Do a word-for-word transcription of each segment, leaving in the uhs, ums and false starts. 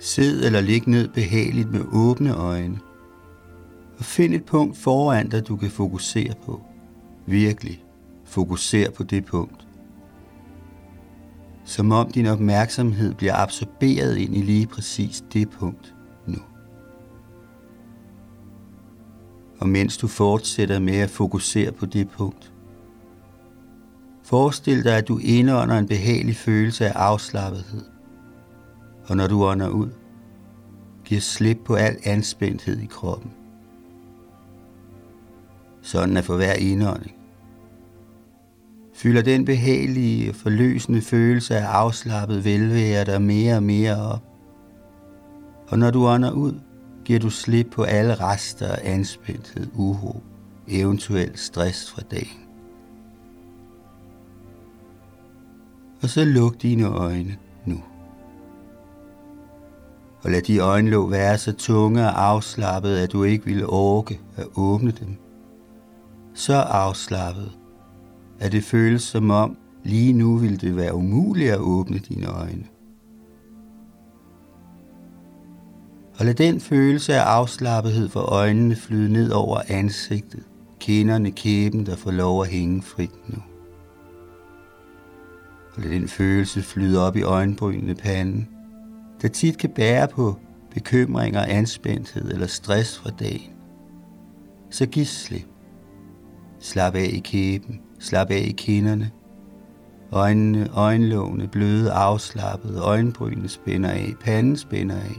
Sid eller lig ned behageligt med åbne øjne, og find et punkt foran dig, du kan fokusere på. Virkelig fokuser på det punkt. Som om din opmærksomhed bliver absorberet ind i lige præcis det punkt nu. Og mens du fortsætter med at fokusere på det punkt, forestil dig, at du indånder en behagelig følelse af afslappethed. Og når du ånder ud, giver slip på al anspændthed i kroppen. Sådan at for hver indånding fylder den behagelige og forløsende følelse af afslappet velvære dig mere og mere op. Og når du ånder ud, giver du slip på alle rester af anspændthed, uro, eventuel stress fra dagen. Og så luk dine øjne nu. Og lad de øjenlåg være så tunge og afslappede, at du ikke ville orke at åbne dem. Så afslappet, at det føles som om, lige nu ville det være umuligt at åbne dine øjne. Og lad den følelse af afslappethed for øjnene flyde ned over ansigtet, kinderne, kæben, der får lov at hænge frit nu. Og lad den følelse flyde op i øjenbrynene, panden, der tit kan bære på bekymringer, anspændthed eller stress fra dagen. Så giv slip. Slap af i kæben, slap af i kinderne. Øjnene, øjenlågene bløde, afslappede, øjenbrynene spænder af, panden spænder af.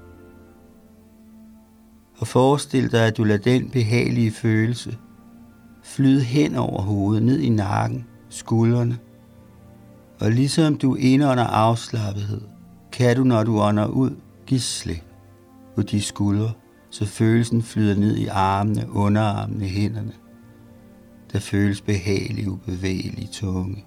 Og forestil dig, at du lader den behagelige følelse flyde hen over hovedet, ned i nakken, skuldrene. Og ligesom du indånder afslappethed, kan du, når du ånder ud, give slip på de skuldre, så følelsen flyder ned i armene, underarmene, hænderne. Der føles behagelig, ubevægelig tunge.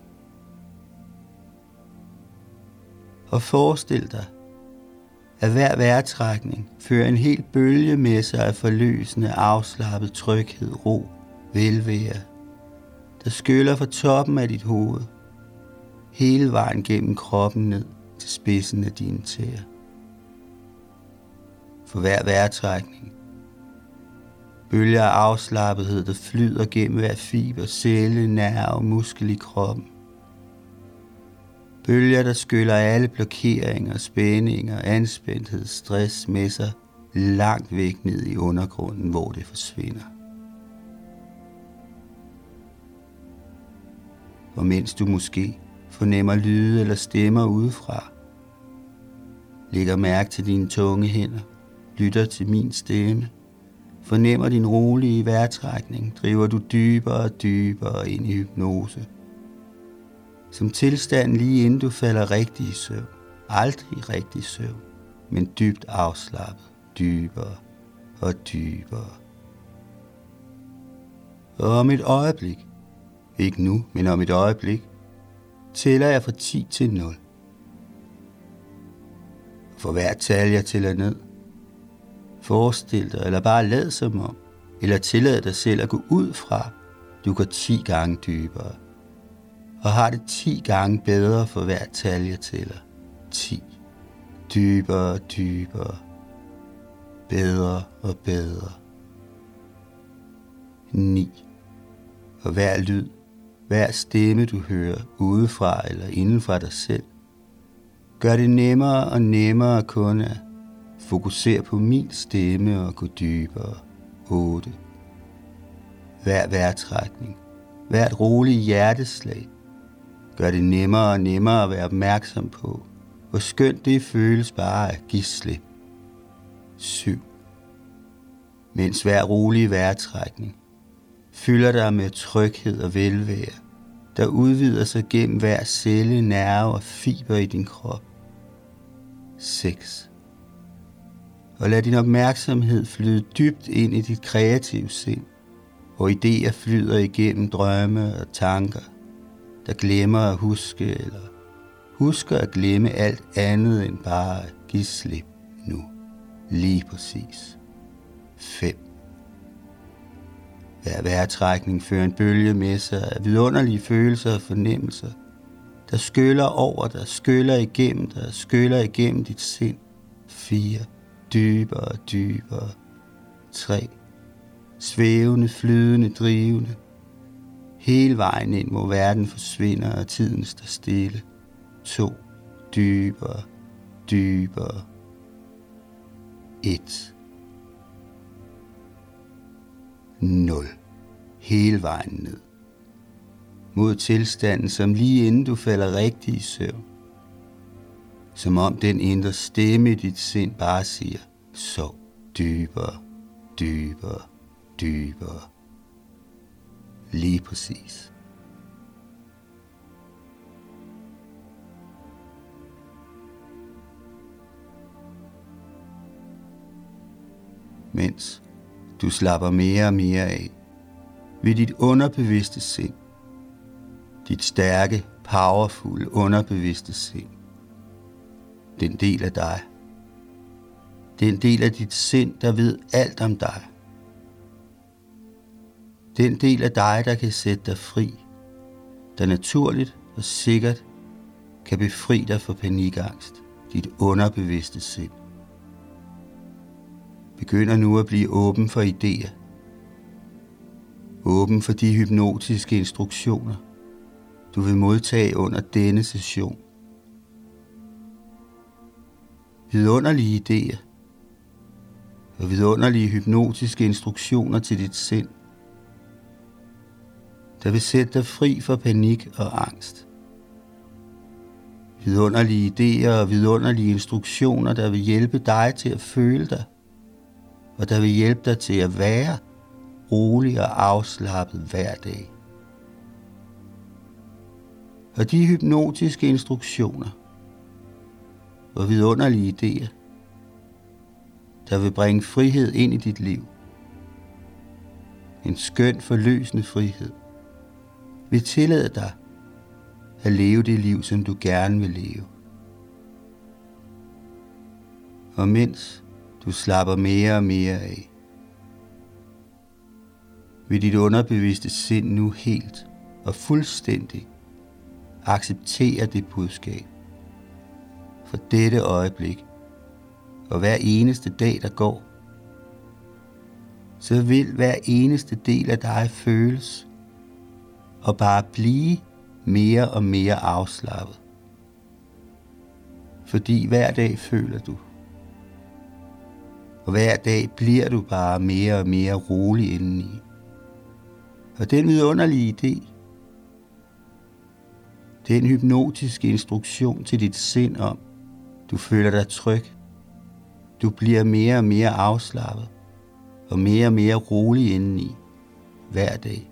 Og forestil dig, at hver vejrtrækning fører en hel bølge med sig af forløsende, afslappet tryghed, ro, velvære, der skyller fra toppen af dit hoved, hele vejen gennem kroppen ned til spidsen af dine tæer. For hver vejrtrækning bølger af afslappethed, der flyder gennem hver fiber, celle, nerve og muskel i kroppen. Bølger, der skyller alle blokeringer, spændinger, anspændthed, stress med sig langt væk ned i undergrunden, hvor det forsvinder. Og mens du måske fornemmer lyde eller stemmer udefra, lægger mærke til dine tunge hænder, lytter til min stemme, fornemmer din rolige vejrtrækning, driver du dybere og dybere ind i hypnose. Som tilstand lige inden du falder rigtig i søvn. Aldrig rigtig søvn, men dybt afslappet, dybere og dybere. Og om et øjeblik, ikke nu, men om et øjeblik, tæller jeg fra ti til nul. For hver tal jeg tæller ned, forestil dig, eller bare lad som om, eller tillad dig selv at gå ud fra, du går ti gange dybere, og har det ti gange bedre for hver tal jeg tæller. ti. Dybere, dybere, bedre og bedre. ni. Og hver lyd, hver stemme du hører udefra eller indenfra dig selv, gør det nemmere og nemmere kun at fokusere på min stemme og gå dybere. otte. Hver vejrtrækning, hvert roligt hjerteslag, gør det nemmere og nemmere at være opmærksom på, hvor skønt det føles bare at give slip. syv. Mens hver rolig vejrtrækning fylder dig med tryghed og velvære, der udvider sig gennem hver celle, nerve og fiber i din krop. seks. Og lad din opmærksomhed flyde dybt ind i dit kreative sind, hvor idéer flyder igennem drømme og tanker, der glemmer at huske eller husker at glemme alt andet end bare at give slip nu. Lige præcis. fem. Hver vejrtrækning fører en bølge med sig af vidunderlige følelser og fornemmelser, der skyller over dig, skyller igennem dig, skyller igennem dit sind, fire, dybere, dybere, tre, svævende, flydende, drivende, hele vejen ind, hvor verden forsvinder og tiden står stille, to, dybere, dybere, et, nul, hele vejen ned, mod tilstanden, som lige inden du falder rigtig i søvn, som om den indre stemme i dit sind bare siger, sov dybere, dybere, dybere. Lige præcis. Mens du slapper mere og mere af ved dit underbevidste sind, dit stærke, powerfulde underbevidste sind, den del af dig, den del af dit sind, der ved alt om dig, den del af dig, der kan sætte dig fri, der naturligt og sikkert kan befri dig fra panikangst, dit underbevidste sind. Begynder nu at blive åben for idéer, åben for de hypnotiske instruktioner, du vil modtage under denne session. Vidunderlige idéer og vidunderlige hypnotiske instruktioner til dit sind, der vil sætte dig fri for panik og angst. Vidunderlige idéer og vidunderlige instruktioner, der vil hjælpe dig til at føle dig, og der vil hjælpe dig til at være rolig og afslappet hver dag. Og de hypnotiske instruktioner og vidunderlige idéer, der vil bringe frihed ind i dit liv. En skøn, forløsende frihed vil tillade dig at leve det liv, som du gerne vil leve. Og mens du slapper mere og mere af, vil dit underbevidste sind nu helt og fuldstændig acceptere det budskab. For dette øjeblik og hver eneste dag, der går, så vil hver eneste del af dig føles og bare blive mere og mere afslappet. Fordi hver dag føler du, og hver dag bliver du bare mere og mere rolig indeni. Og den vidunderlige idé, den hypnotiske instruktion til dit sind om, du føler dig tryg, du bliver mere og mere afslappet og mere og mere rolig indeni hver dag.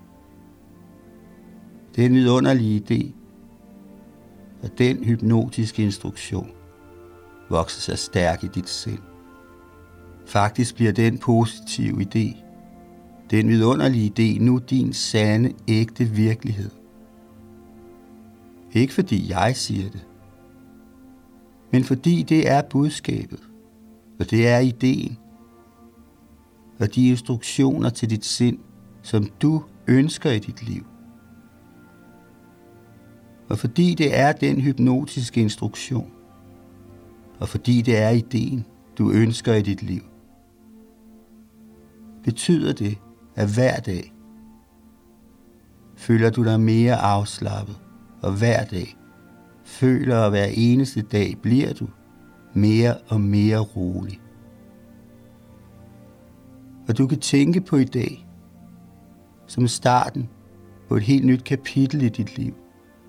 Den vidunderlige idé og den hypnotiske instruktion vokser sig stærk i dit sind. Faktisk bliver den positive idé, den vidunderlige idé, nu din sande, ægte virkelighed. Ikke fordi jeg siger det, men fordi det er budskabet, og det er ideen, og de instruktioner til dit sind, som du ønsker i dit liv. Og fordi det er den hypnotiske instruktion, og fordi det er ideen, du ønsker i dit liv, betyder det, at hver dag føler du dig mere afslappet, og hver dag føler, og hver eneste dag bliver du mere og mere rolig. Og du kan tænke på i dag som starten på et helt nyt kapitel i dit liv.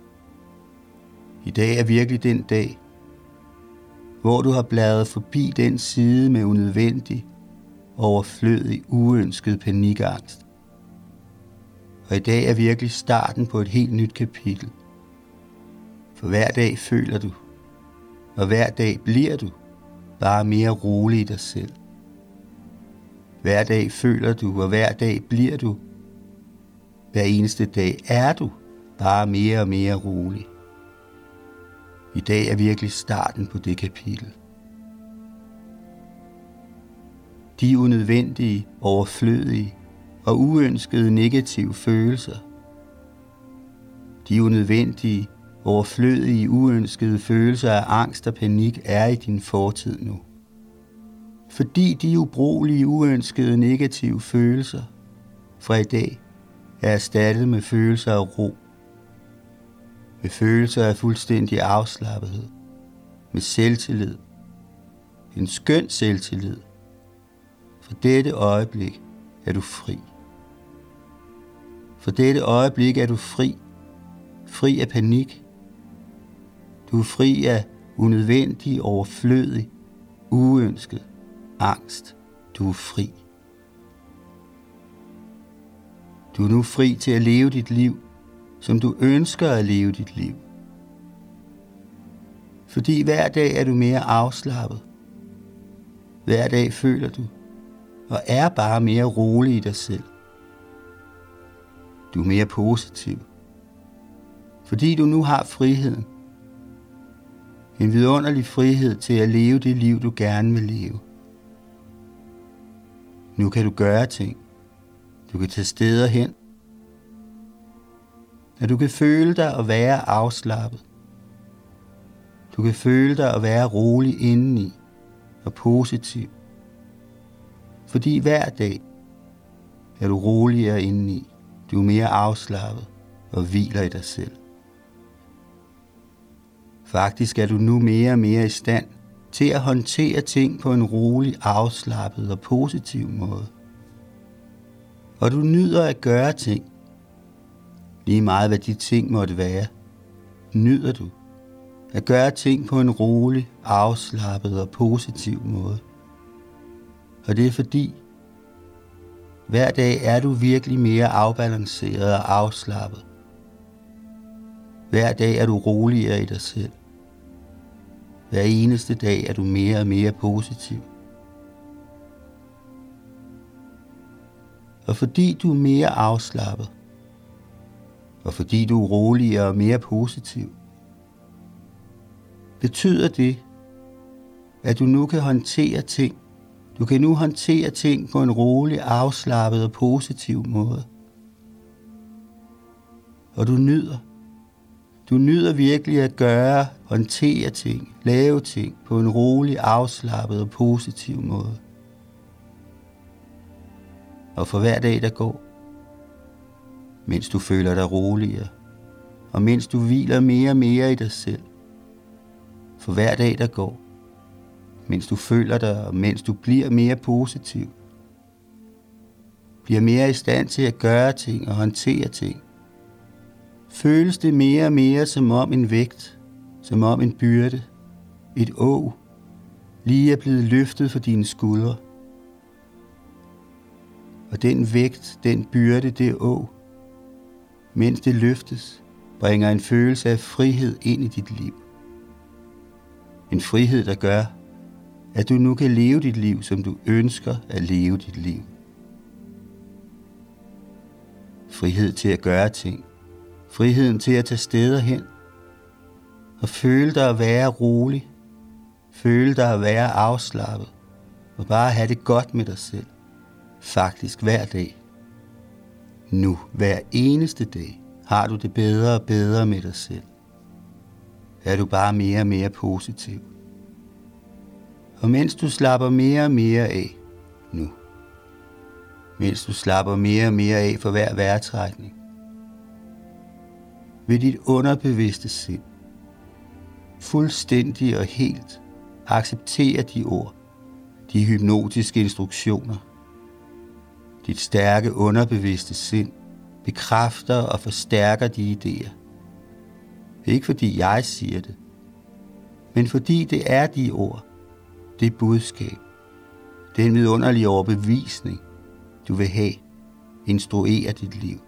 I dag er virkelig den dag, hvor du har bladret forbi den side med unødvendig, overflødig, uønsket panikangst. Og i dag er virkelig starten på et helt nyt kapitel. For hver dag føler du, og hver dag bliver du bare mere rolig i dig selv. Hver dag føler du, og hver dag bliver du. Hver eneste dag er du bare mere og mere rolig. I dag er virkelig starten på det kapitel. De unødvendige, overflødige og uønskede negative følelser, de unødvendige, overflødige, uønskede følelser af angst og panik er i din fortid nu. Fordi de ubrugelige, uønskede, negative følelser fra i dag er erstattet med følelser af ro, med følelser af fuldstændig afslappethed, med selvtillid, en skøn selvtillid. For dette øjeblik er du fri. For dette øjeblik er du fri, fri af panik. Du er fri af unødvendig, overflødig, uønsket angst. Du er fri. Du er nu fri til at leve dit liv, som du ønsker at leve dit liv. Fordi hver dag er du mere afslappet. Hver dag føler du, og er bare mere rolig i dig selv. Du er mere positiv, fordi du nu har friheden. En vidunderlig frihed til at leve det liv, du gerne vil leve. Nu kan du gøre ting. Du kan tage steder hen. Og du kan føle dig at være afslappet. Du kan føle dig at være rolig indeni og positiv. Fordi hver dag er du roligere indeni. Du er mere afslappet og hviler i dig selv. Faktisk er du nu mere og mere i stand til at håndtere ting på en rolig, afslappet og positiv måde. Og du nyder at gøre ting. Lige meget hvad de ting måtte være, nyder du at gøre ting på en rolig, afslappet og positiv måde. Og det er fordi, hver dag er du virkelig mere afbalanceret og afslappet. Hver dag er du roligere i dig selv. Hver eneste dag er du mere og mere positiv. Og fordi du er mere afslappet, og fordi du er roligere og mere positiv, betyder det, at du nu kan håndtere ting. Du kan nu håndtere ting på en rolig, afslappet og positiv måde. Og du nyder. Du nyder virkelig at gøre, håndtere ting, lave ting på en rolig, afslappet og positiv måde. Og for hver dag, der går, mens du føler dig roligere, og mens du hviler mere og mere i dig selv, for hver dag, der går, mens du føler dig, og mens du bliver mere positiv, bliver mere i stand til at gøre ting og håndtere ting, føles det mere og mere som om en vægt, som om en byrde, et åg, lige er blevet løftet for dine skuldre. Og den vægt, den byrde, det åg, mens det løftes, bringer en følelse af frihed ind i dit liv. En frihed, der gør, at du nu kan leve dit liv, som du ønsker at leve dit liv. Frihed til at gøre ting. Friheden til at tage steder hen. Og føle dig at være rolig. Føle dig at være afslappet. Og bare have det godt med dig selv. Faktisk hver dag. Nu, hver eneste dag, har du det bedre og bedre med dig selv. Er du bare mere og mere positiv. Og mens du slapper mere og mere af nu, mens du slapper mere og mere af for hver vejrtrækning, vil dit underbevidste sind fuldstændig og helt acceptere de ord, de hypnotiske instruktioner. Dit stærke underbevidste sind bekræfter og forstærker de idéer. Ikke fordi jeg siger det, men fordi det er de ord, det budskab, den vidunderlige overbevisning, du vil have, instruere dit liv.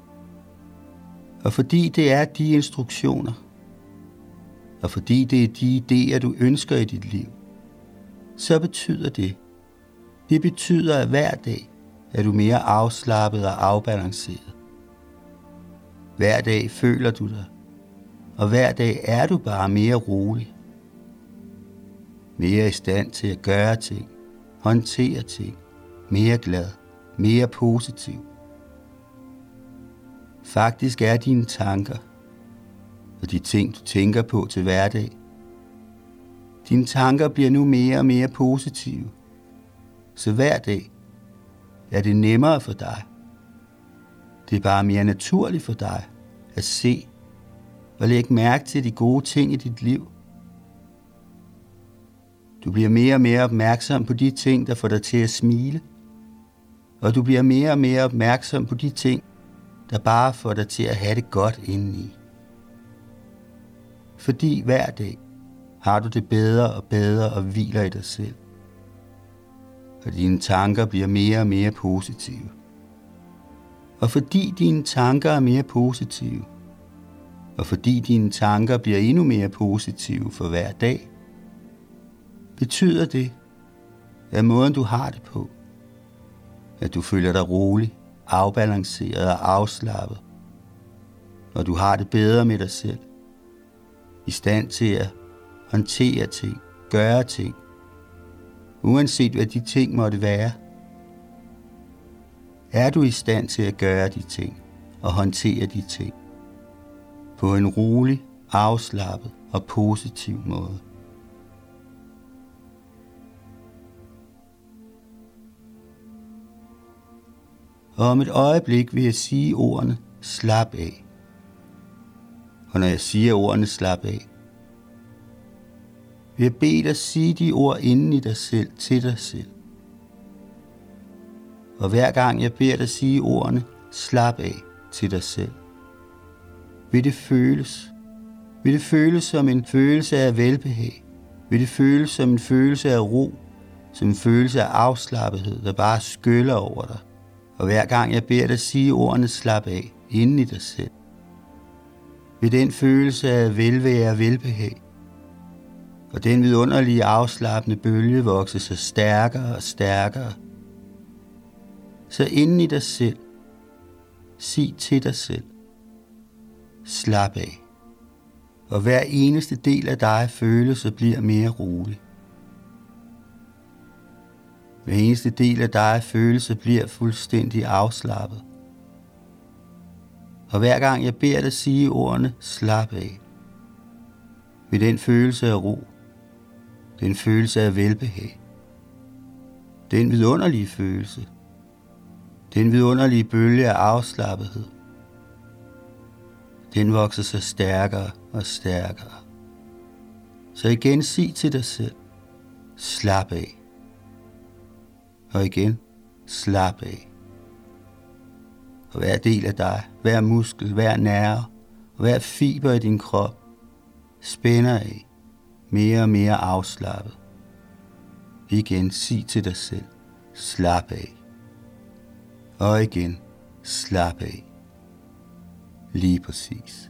Og fordi det er de instruktioner, og fordi det er de idéer, du ønsker i dit liv, så betyder det, det betyder, at hver dag er du mere afslappet og afbalanceret. Hver dag føler du dig, og hver dag er du bare mere rolig. Mere i stand til at gøre ting, håndtere ting, mere glad, mere positiv. Faktisk er dine tanker og de ting, du tænker på til hverdag. Dine tanker bliver nu mere og mere positive, så hver dag er det nemmere for dig. Det er bare mere naturligt for dig at se og lægge mærke til de gode ting i dit liv. Du bliver mere og mere opmærksom på de ting, der får dig til at smile, og du bliver mere og mere opmærksom på de ting, der bare får dig til at have det godt indeni. Fordi hver dag har du det bedre og bedre og hviler i dig selv. Og dine tanker bliver mere og mere positive. Og fordi dine tanker er mere positive, og fordi dine tanker bliver endnu mere positive for hver dag, betyder det, at måden du har det på, at du føler dig rolig, afbalanceret og afslappet, og du har det bedre med dig selv, i stand til at håndtere ting, gøre ting, uanset hvad de ting måtte være. Er du i stand til at gøre de ting og håndtere de ting på en rolig, afslappet og positiv måde? Og om et øjeblik vil jeg sige ordene slap af. Og når jeg siger ordene slap af, vil jeg bede dig sige de ord inden i dig selv til dig selv. Og hver gang jeg beder dig sige ordene slap af til dig selv, vil det føles. Vil det føles som en følelse af velbehag. Vil det føles som en følelse af ro, som en følelse af afslappethed, der bare skyller over dig. Og hver gang jeg beder dig sige ordene slap af inden i dig selv, vil den følelse af velvære og velbehag og den vidunderlige afslappende bølge vokse sig stærkere og stærkere. Så inden i dig selv, sig til dig selv, slap af. Og hver eneste del af dig føles og bliver mere rolig. Hver eneste del af dig føles og bliver fuldstændig afslappet. Og hver gang jeg beder dig sige ordene slap af, vil den følelse af ro, den følelse af velbehag, den vidunderlige følelse, den vidunderlige bølge af afslappethed, den vokser sig stærkere og stærkere. Så igen sig til dig selv, slap af. Og igen, slap af. Og hver del af dig, hver muskel, hver nerve og hver fiber i din krop spænder af, mere og mere afslappet. Igen, sig til dig selv, slap af. Og igen, slap af. Lige præcis.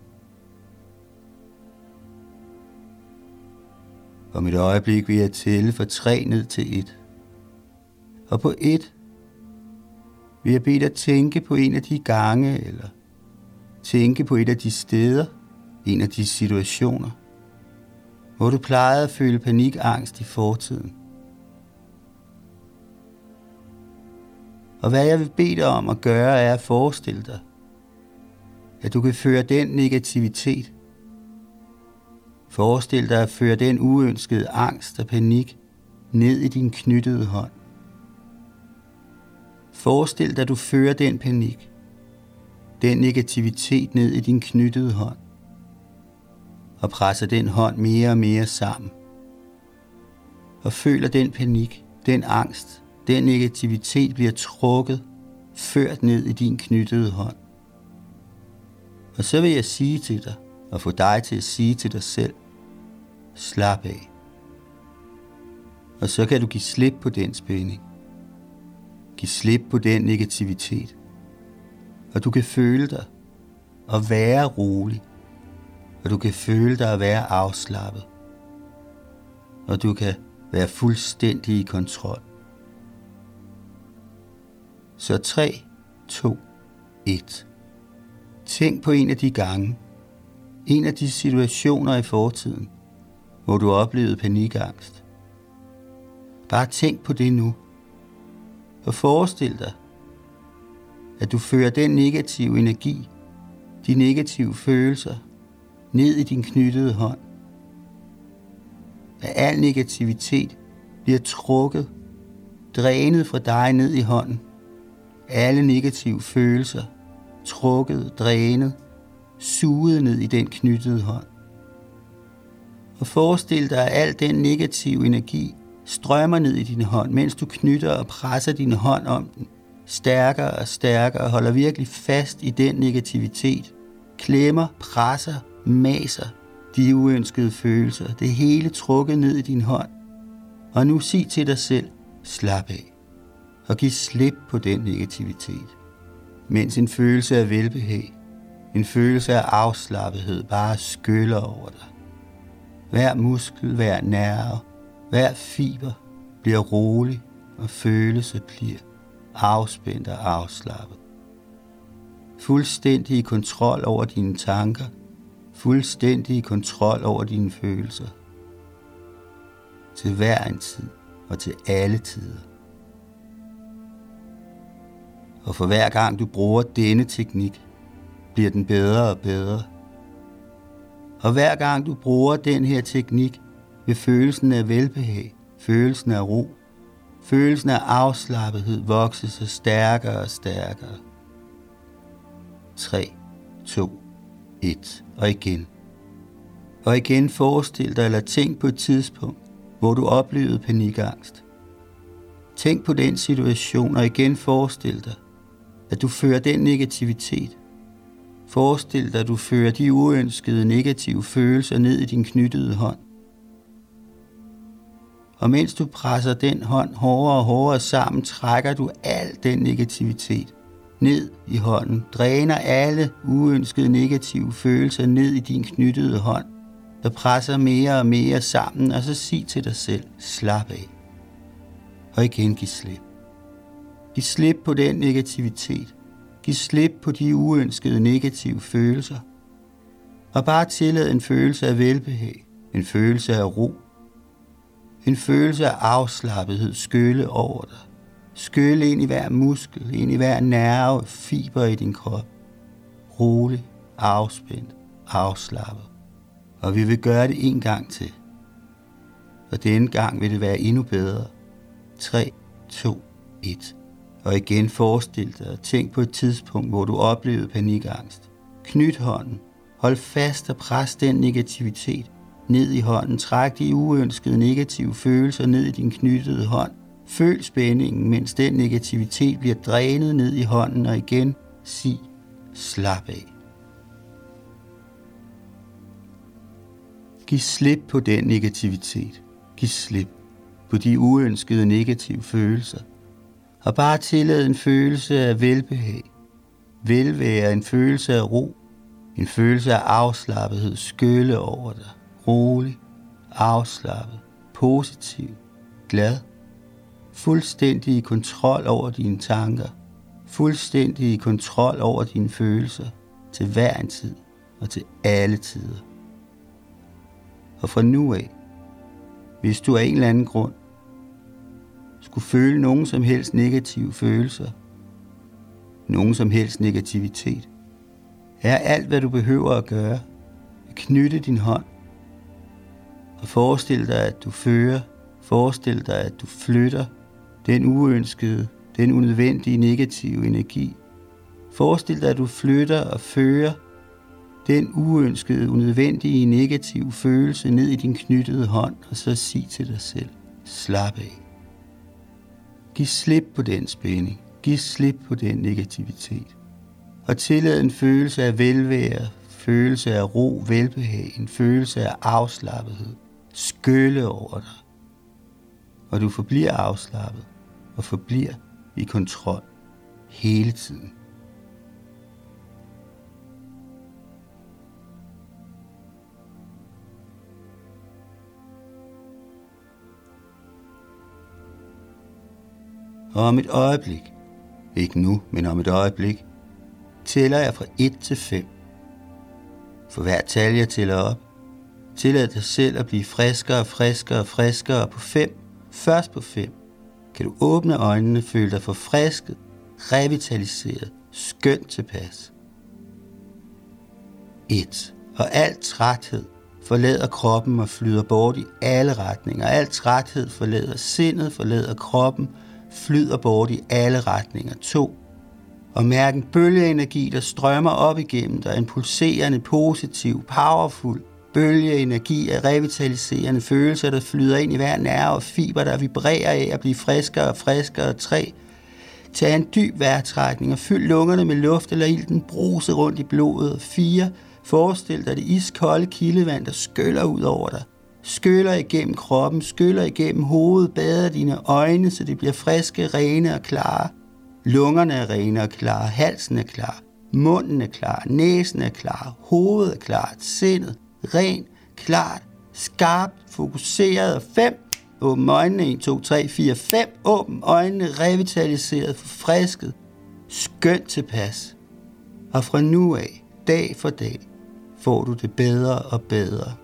Om et øjeblik vil jeg tælle fra tre ned til et. Og på et vil jeg bede dig tænke på en af de gange, eller tænke på et af de steder, en af de situationer, hvor du plejede at føle panikangst i fortiden. Og hvad jeg vil bede dig om at gøre, er at forestille dig, at du kan føre den negativitet. Forestil dig at føre den uønskede angst og panik ned i din knyttede hånd. Forestil dig, at du fører den panik, den negativitet ned i din knyttede hånd, og presser den hånd mere og mere sammen. Og føler den panik, den angst, den negativitet bliver trukket, ført ned i din knyttede hånd. Og så vil jeg sige til dig, og få dig til at sige til dig selv, slap af. Og så kan du give slip på den spænding. Giv slip på den negativitet. Og du kan føle dig og være rolig. Og du kan føle dig at være afslappet. Og du kan være fuldstændig i kontrol. Så tre, to, et. Tænk på en af de gange, en af de situationer i fortiden, hvor du oplevede panikangst. Bare tænk på det nu. Og forestil dig, at du fører den negative energi, de negative følelser, ned i din knyttede hånd. At al negativitet bliver trukket, drænet fra dig ned i hånden. Alle negative følelser, trukket, drænet, suget ned i den knyttede hånd. Og forestil dig, at al den negative energi strømmer ned i din hånd, mens du knytter og presser din hånd om den, stærkere og stærkere, og holder virkelig fast i den negativitet. Klemmer, presser, maser de uønskede følelser. Det hele trukket ned i din hånd. Og nu sig til dig selv, slap af, og giv slip på den negativitet. Mens en følelse af velbehag, en følelse af afslappethed bare skyller over dig. Hver muskel, hver nerve, hver fiber bliver rolig, og følelse bliver afspændt og afslappet. Fuldstændig i kontrol over dine tanker, fuldstændig i kontrol over dine følelser. Til hver en tid og til alle tider. Og for hver gang du bruger denne teknik, bliver den bedre og bedre. Og hver gang du bruger den her teknik, vil følelsen af velbehag, følelsen af ro, følelsen af afslappethed vokse sig stærkere og stærkere. tre, to, et og igen. Og igen forestil dig eller tænk på et tidspunkt, hvor du oplevede panikangst. Tænk på den situation og igen forestil dig, at du fører den negativitet. Forestil dig, at du fører de uønskede negative følelser ned i din knyttede hånd. Og mens du presser den hånd hårdere og hårdere sammen, trækker du al den negativitet ned i hånden. Dræner alle uønskede negative følelser ned i din knyttede hånd. Der presser mere og mere sammen, og så sig til dig selv, slap af. Og igen giv slip. Giv slip på den negativitet. Giv slip på de uønskede negative følelser. Og bare tillad en følelse af velbehag, en følelse af ro, en følelse af afslappethed skylle over dig. Skylle ind i hver muskel, ind i hver nerve, fiber i din krop. Rolig, afspændt, afslappet. Og vi vil gøre det en gang til. Og denne gang vil det være endnu bedre. tre, to, et. Og igen forestil dig og tænk på et tidspunkt, hvor du oplevede panikangst. Knyt hånden. Hold fast og pres den negativitet ned i hånden. Træk de uønskede negative følelser ned i din knyttede hånd. Føl spændingen, mens den negativitet bliver drænet ned i hånden. Og igen sig, slap af. Giv slip på den negativitet. Giv slip på de uønskede negative følelser. Og bare tillad en følelse af velbehag, velvære, en følelse af ro, en følelse af afslappethed skylle over dig. Rolig, afslappet, positiv, glad. Fuldstændig i kontrol over dine tanker. Fuldstændig i kontrol over dine følelser. Til hver en tid og til alle tider. Og fra nu af, hvis du af en eller anden grund skulle føle nogen som helst negative følelser, nogen som helst negativitet, er alt, hvad du behøver at gøre, at knytte din hånd og forestil dig, at du fører, forestil dig, at du flytter den uønskede, den unødvendige negative energi. Forestil dig, at du flytter og fører den uønskede, unødvendige negative følelse ned i din knyttede hånd, og så sig til dig selv, slap af. Giv slip på den spænding. Giv slip på den negativitet. Og tillad en følelse af velvære, følelse af ro, velbehag, en følelse af afslappethed skylle over dig. Og du forbliver afslappet og forbliver i kontrol hele tiden. Og om et øjeblik, ikke nu, men om et øjeblik, tæller jeg fra et til fem. For hver tal jeg tæller op, tillad dig selv at blive friskere og friskere og friskere. På fem, først på fem, kan du åbne øjnene, føle dig forfrisket, revitaliseret, skønt tilpas. et. Og al træthed forlader kroppen og flyder bort i alle retninger. Al træthed forlader sindet, forlader kroppen, flyder bort i alle retninger. To. Og mærk en bølgeenergi, der strømmer op igennem dig. En pulserende, positiv, powerful bølgeenergi af revitaliserende følelser, der flyder ind i hver nerve og fiber, der vibrerer af at blive friskere og friskere. Tre. Tag en dyb vejrtrækning og fyld lungerne med luft eller ilten bruse rundt i blodet. Fire. Forestil dig det iskolde kildevand, der skyller ud over dig. Skyller igennem kroppen, skyller igennem hovedet, bader dine øjne, så de bliver friske, rene og klare. Lungerne er rene og klare, halsen er klar, munden er klar, næsen er klar, hovedet er klart, sindet rent, klart, skarpt, fokuseret. Og fem. Åbn øjnene. en, to, tre, fire, fem. Åbn øjnene, revitaliseret, forfrisket, skønt tilpas. Og fra nu af, dag for dag, får du det bedre og bedre.